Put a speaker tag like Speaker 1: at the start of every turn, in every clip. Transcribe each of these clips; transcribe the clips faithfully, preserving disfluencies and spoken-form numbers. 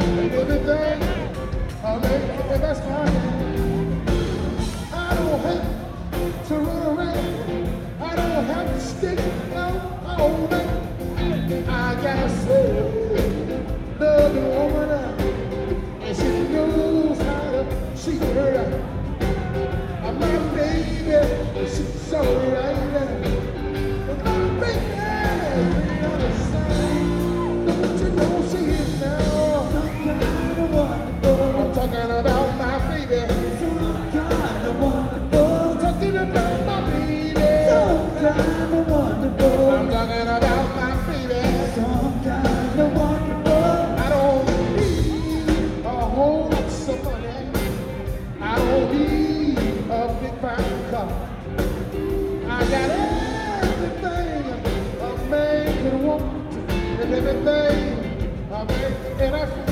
Speaker 1: and everything. I make the best I can. I don't have to run around. I don't have to stick out all night. I got a sweet loving woman, and she knows how to treat her. My baby, she's so right. My baby, we are the same. Don't you know she is now? Some kind of wonderful. I'm talking about my baby. Some kind of wonderful. I'm talking about my baby. Some kind of wonderful. I'm talking about my baby. Some kind of wonderful. I don't need a whole lot of money. I don't need a big fine car. I got everything a man can want, and everything a man can afford.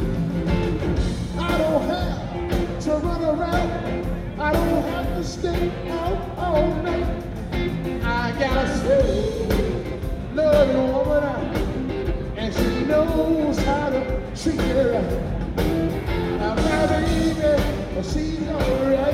Speaker 1: I don't have to run around. I don't have to stay out all night. I got a sweet, loving woman, and she knows how to treat her right. Now my baby, she's alright.